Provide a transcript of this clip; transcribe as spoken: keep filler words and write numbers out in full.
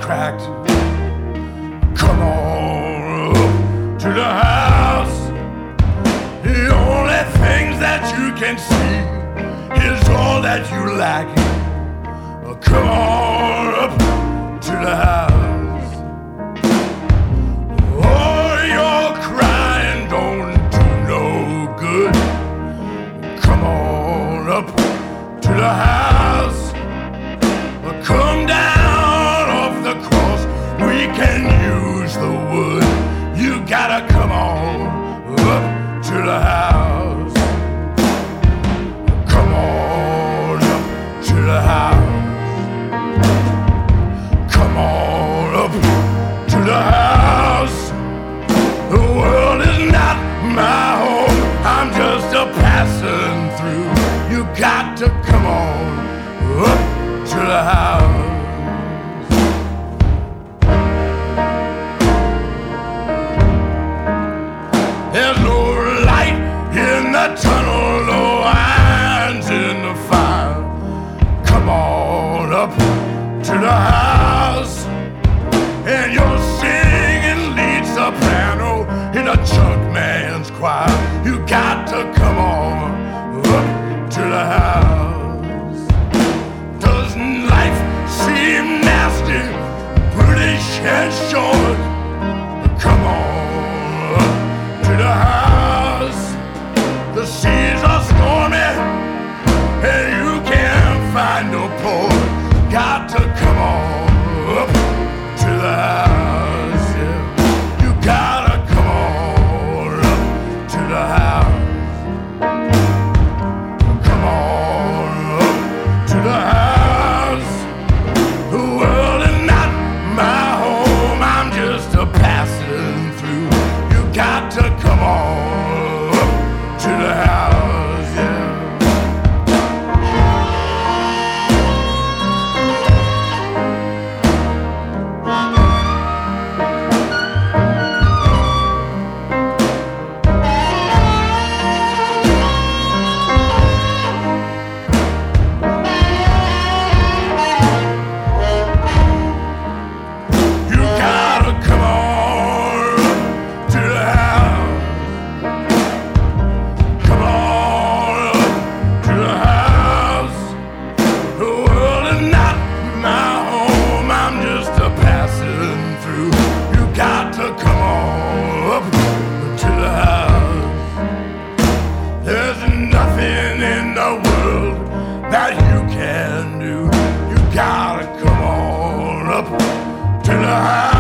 cracked. Come on up to the house. The only things that you can see is all that you lack. Come on up to the house. Oh, your crying don't do no good. Come on up to the house. Come down off the cross. We can use the wood. You gotta come on up to the house. Come on up to the house. Come on up to the house. The world is not my home. I'm just a passing through. You got to come on up to the house. There's no light in the tunnel, no irons in the fire. Come on up to the house. And you're singing lead soprano in a junk man's choir. You got to come on up to the house. Doesn't life seem nasty, British and short? Come on up to the house. The seas are stormy and you can't find no port. Got to come on up to the house, yeah. You gotta come on up to the house. Come on up to the house. The world is not my home. I'm just a passing through. You got to come on up to the house, yeah. There's nothing in the world that you can do. You gotta come on up to the house.